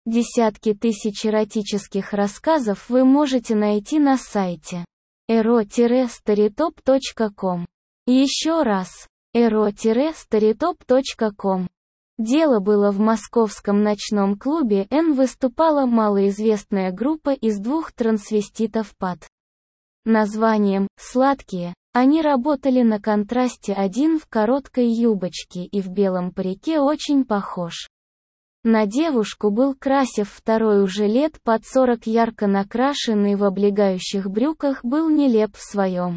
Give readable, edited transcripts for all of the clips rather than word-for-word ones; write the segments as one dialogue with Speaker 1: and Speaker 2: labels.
Speaker 1: Десятки тысяч эротических рассказов вы можете найти на сайте ero-storytop.com. Еще раз, ero-storytop.com. Дело было в московском ночном клубе N выступала малоизвестная группа из двух трансвеститов под названием «Сладкие». Они работали на контрасте, один в короткой юбочке и в белом парике очень похож на девушку был Красев, второй уже лет под 40 ярко накрашенный в облегающих брюках был нелеп в своем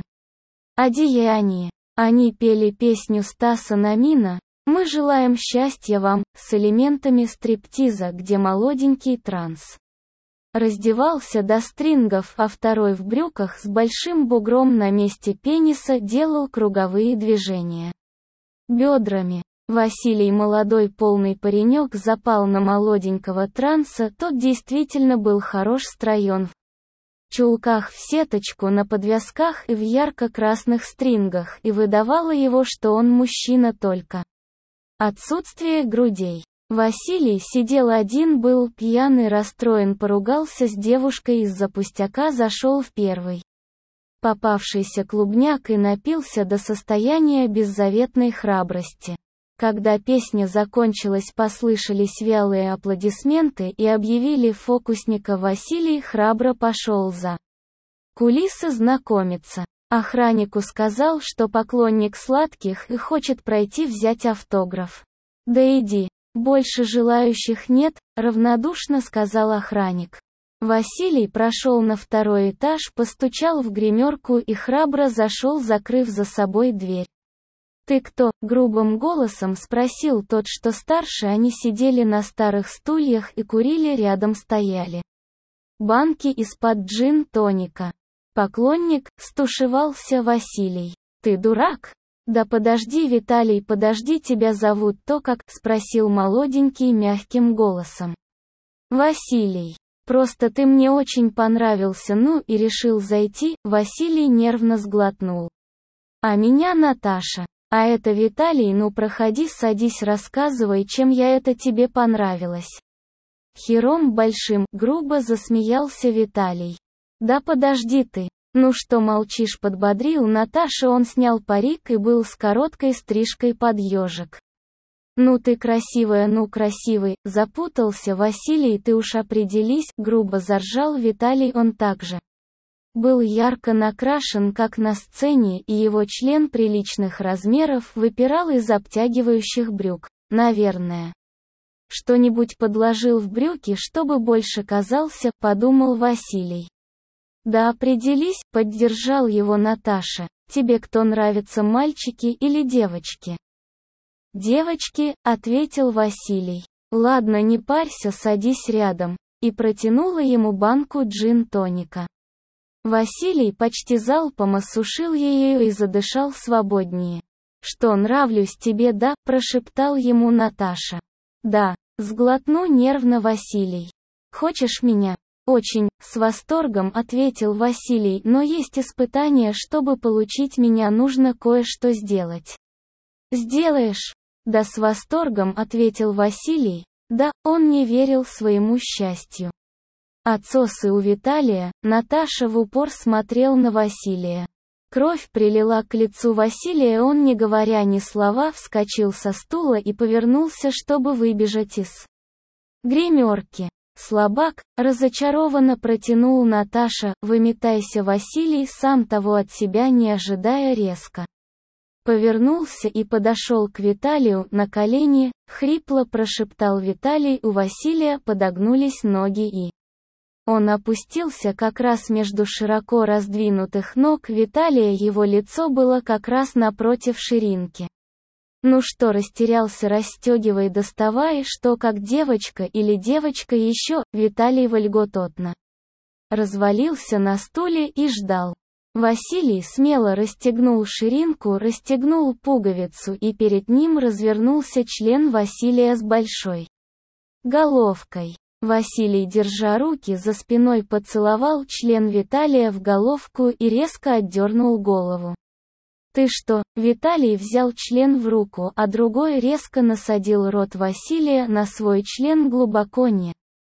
Speaker 1: одеянии. Они пели песню Стаса Намина «Мы желаем счастья вам» с элементами стриптиза, где молоденький транс раздевался до стрингов, а второй в брюках с большим бугром на месте пениса делал круговые движения бедрами. Василий, молодой полный паренек, запал на молоденького транса, тот действительно был хорош стройен в чулках в сеточку на подвязках и в ярко-красных стрингах, и выдавало его, что он мужчина только отсутствие грудей. Василий сидел один, был пьяный, расстроен, поругался с девушкой из-за пустяка, зашел в первый попавшийся клубняк и напился до состояния беззаветной храбрости. Когда песня закончилась, послышались вялые аплодисменты и объявили фокусника. Василий храбро пошел за кулисы знакомиться. Охраннику сказал, что поклонник сладких и хочет пройти взять автограф. «Да иди, больше желающих нет», — равнодушно сказал охранник. Василий прошел на второй этаж, постучал в гримерку и храбро зашел, закрыв за собой дверь. «Ты кто?» — грубым голосом спросил тот, что старше. Они сидели на старых стульях и курили, рядом стояли банки из-под джин-тоника. «Поклонник», — стушевался Василий. «Ты дурак?» «Да подожди, Виталий, подожди, тебя зовут то как?» — спросил молоденький мягким голосом. «Василий. Просто ты мне очень понравился, ну и решил зайти», — Василий нервно сглотнул. «А меня Наташа. А это Виталий, ну проходи, садись, рассказывай, чем я это тебе понравилась». Хером большим, грубо засмеялся Виталий. «Да подожди ты. Ну что молчишь?» — подбодрил Наташа. Он снял парик и был с короткой стрижкой под ежик. «Ну ты красивая, ну красивый», — запутался Василий. «Ты уж определись», — грубо заржал Виталий. Он также был ярко накрашен, как на сцене, и его член приличных размеров выпирал из обтягивающих брюк. «Наверное, что-нибудь подложил в брюки, чтобы больше казался», — подумал Василий. «Да определись», — поддержал его Наташа. «Тебе кто нравятся, мальчики или девочки?» «Девочки», — ответил Василий. «Ладно, не парься, садись рядом», и протянула ему банку джин-тоника. Василий почти залпом осушил ее и задышал свободнее. «Что, нравлюсь тебе, да?» — прошептал ему Наташа. «Да», — сглотнул нервно Василий. «Хочешь меня?» «Очень», — с восторгом ответил Василий, «но есть испытание, чтобы получить меня, нужно кое-что сделать». «Сделаешь?» «Да», — с восторгом ответил Василий. Да, он не верил своему счастью. Отсосы у Виталия. Наташа в упор смотрел на Василия. Кровь прилила к лицу Василия, он, не говоря ни слова, вскочил со стула и повернулся, чтобы выбежать из гримерки. «Слабак», — разочарованно протянул Наташа. «Выметайся», Василий, сам того от себя не ожидая, резко повернулся и подошел к Виталию на колени, хрипло прошептал Виталий. У Василия подогнулись ноги и он опустился как раз между широко раздвинутых ног Виталия, его лицо было как раз напротив ширинки. «Ну что, растерялся? Расстегивай, доставай, что, как девочка или девочка еще?» Виталий вольгототно развалился на стуле и ждал. Василий смело расстегнул ширинку, расстегнул пуговицу, и перед ним развернулся член Василия с большой головкой. Василий, держа руки за спиной, поцеловал член Виталия в головку и резко отдернул голову. «Ты что?» Виталий взял член в руку, а другой резко насадил рот Василия на свой член глубоко, не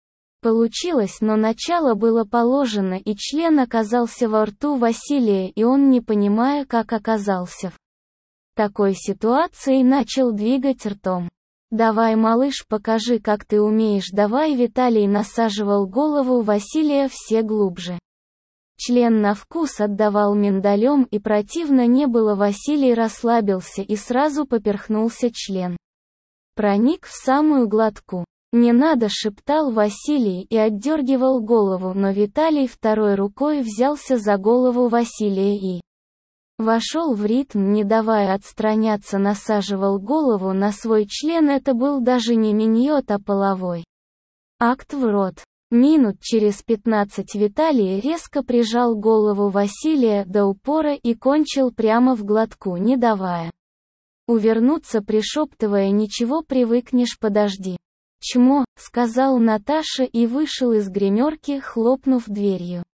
Speaker 1: Получилось, но начало было положено, и член оказался во рту Василия, и он, не понимая, как оказался в такой ситуации, начал двигать ртом. «Давай, малыш, покажи, как ты умеешь, давай!» Виталий насаживал голову Василия все глубже. Член на вкус отдавал миндалем, и противно не было. Василий расслабился и сразу поперхнулся. Член проник в самую глотку. «Не надо!» — шептал Василий и отдергивал голову, но Виталий второй рукой взялся за голову Василия и вошел в ритм, не давая отстраняться, насаживал голову на свой член. Это был даже не миньет, а половой акт в рот. Минут через 15 Виталий резко прижал голову Василия до упора и кончил прямо в глотку, не давая увернуться, пришептывая: «Ничего, привыкнешь, подожди». «Чмо», — сказал Наташа и вышел из гримерки, хлопнув дверью.